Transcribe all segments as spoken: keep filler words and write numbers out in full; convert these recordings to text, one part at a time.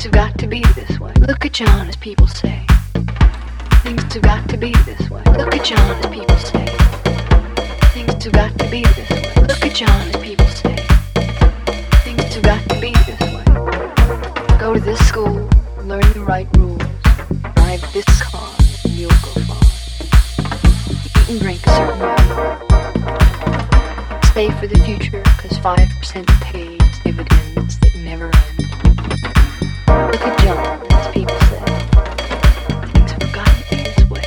have got to be this way. Look at John, as people say. Things have got to be this way. Look at John, as people say. Things have got to be this way. Look at John, as people say. Things have got to be this way. Go to this school, learn the right rules. Drive this car, and you'll go far. Eat and drink a certain way. Save for the future, cause five percent pays dividends that never end. Look at John, as people say. Things have got to be this way.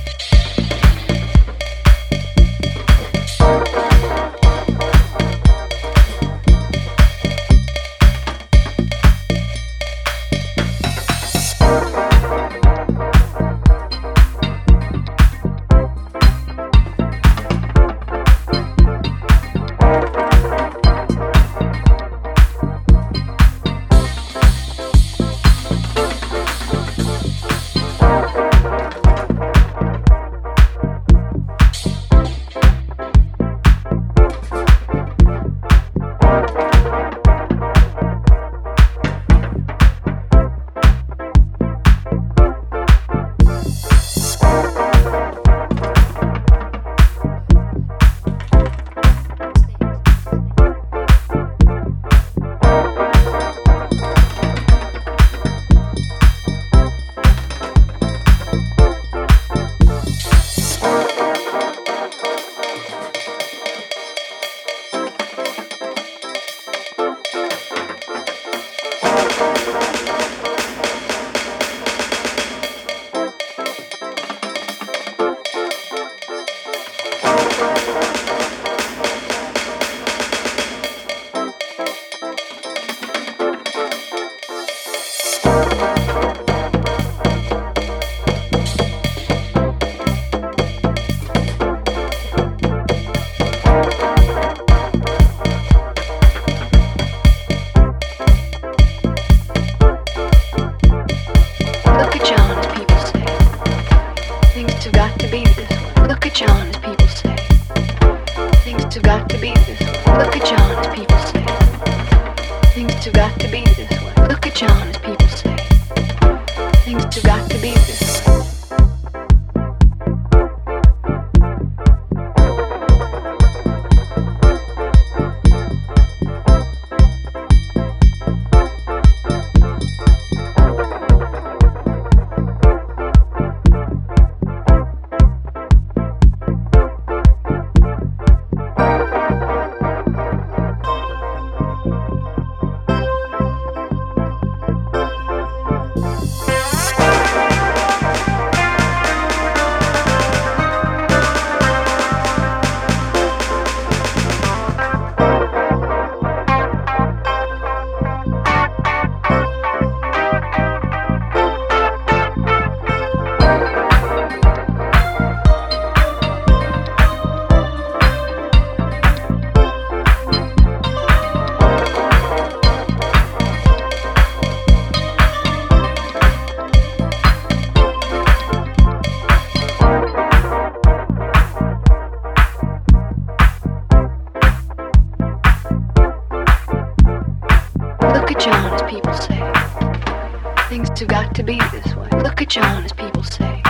John, as people say.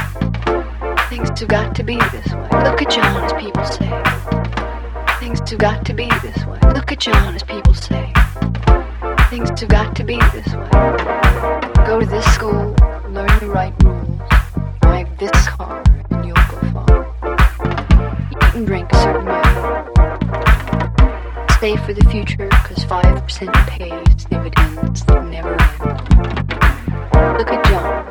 Things have got to be this way. Look at John, as people say. Things have got to be this way. Look at John, as people say. Things have got to be this way. Go to this school, learn the right rules. Drive this car, and you'll go far. Eat and drink a certain way. Save for the future, cause five percent pays dividends that never end. Look at John.